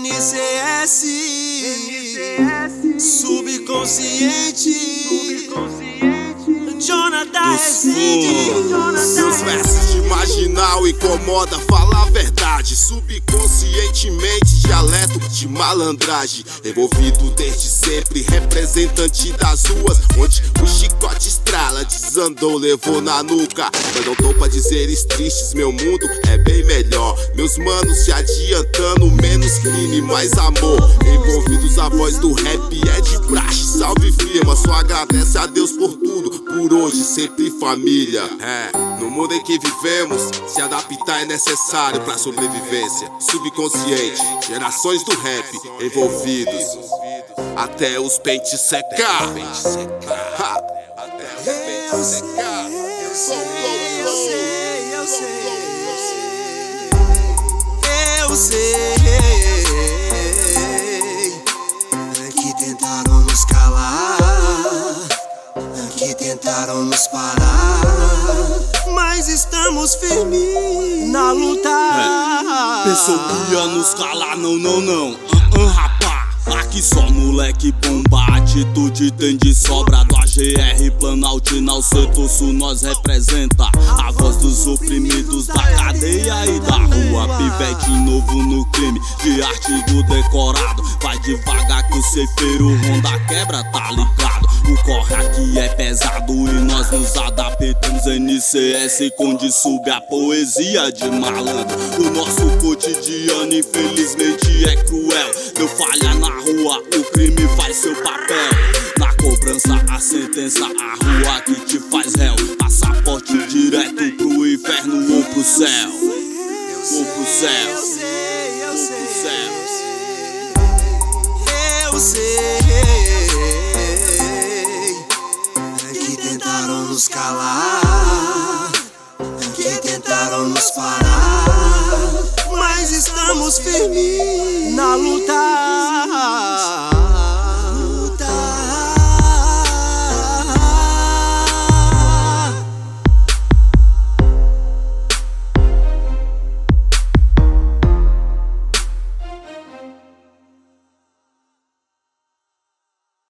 NCS, subconsciente, Jonathan Resende. Seus versos de marginal incomoda, fala a verdade. Subconscientemente, dialeto de malandragem. Envolvido desde sempre, representante das ruas, onde o chicote estrala, desandou, levou na nuca. Mas não tô pra dizeres tristes, meu mundo é bem melhor. Meus manos se adiantando, menos crime, mais amor. Envolvidos, a voz do rap é de praxe. Salve firma, só agradece a Deus por tudo. Por hoje, sempre família. No mundo em que vivemos, se adaptar é necessário pra sobrevivência. Subconsciente, gerações do rap envolvidos, até os pentes secar. Até os pentes secar. Eu sei que tentaram nos calar, que tentaram nos parar, mas estamos firmes na luta. Pensou que ia nos calar, não, rapá. Aqui só moleque bomba, atitude tem de sobra. Do AGR, Planaltina, Setor Sul nós representa a voz dos oprimidos da cadeia e da rua. Pivete novo no crime, de artigo decorado. Vai devagar que o ceifeiro ronda quebra, tá ligado? O corre aqui é pesado e nós nos adaptamos. NCS onde sube a poesia de malandro. O nosso cotidiano infelizmente é cruel. Deu falha na rua, o crime faz seu papel. Na cobrança a sentença, a rua que te faz réu. Passaporte direto pro inferno ou pro céu. Ou pro céu. Eu sei que tentaram nos calar, que tentaram nos parar, mas estamos firmes na luta.